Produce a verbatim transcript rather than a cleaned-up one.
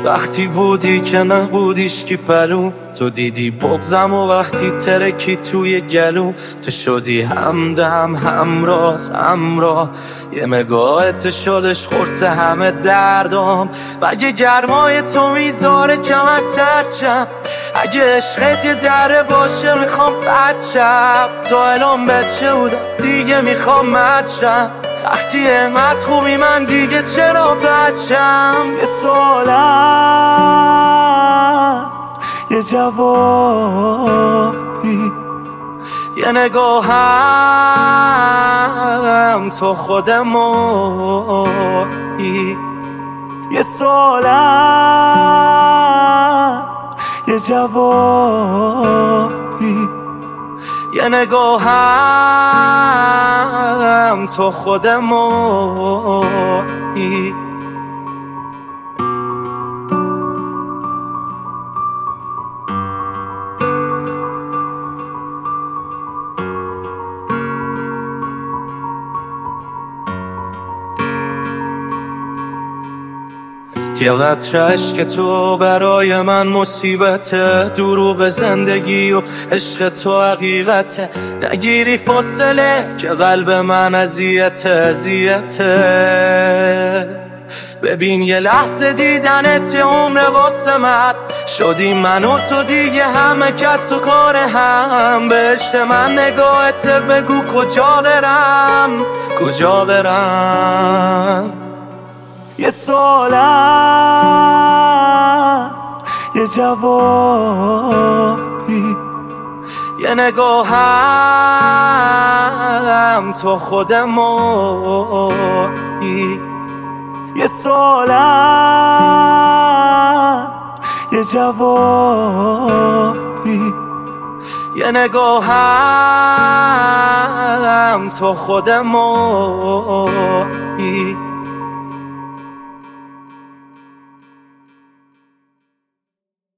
وقتی بودی که نبودیش کی پلو، تو دیدی بغزم و وقتی ترکی توی گلو، تو شدی همدم همراز همراه، یه نگاهت شدش خورس همه دردام. و اگه گرمای تو میذاره کم از سرچم، اگه عشقت یه دره باشه میخوام بچم، تا الان بچه بودم دیگه میخوام مچم، وقتی اینقدر خوبی من دیگه چرا بچم. یه سوالم یه جوابی، یه نگاهم تو خودمونی. یه سوالم یه جوابی، یه نگاهم تو خودمونی. یه قطره عشق تو برای من مصیبته، دروغ زندگی و عشق تو حقیقته، نگیری فاصله که قلب من اذیته اذیته. ببین یه لحظه دیدنت یه عمر واسه من، شدی من و تو دیگه همه کس و کار هم. بهشت من نگاهت، بگو کجا برم کجا برم. یه سوالم یه جوابی، یه نگاهم تو خودمونی. یه سوالم یه جوابی، یه نگاهم تو خودمونی.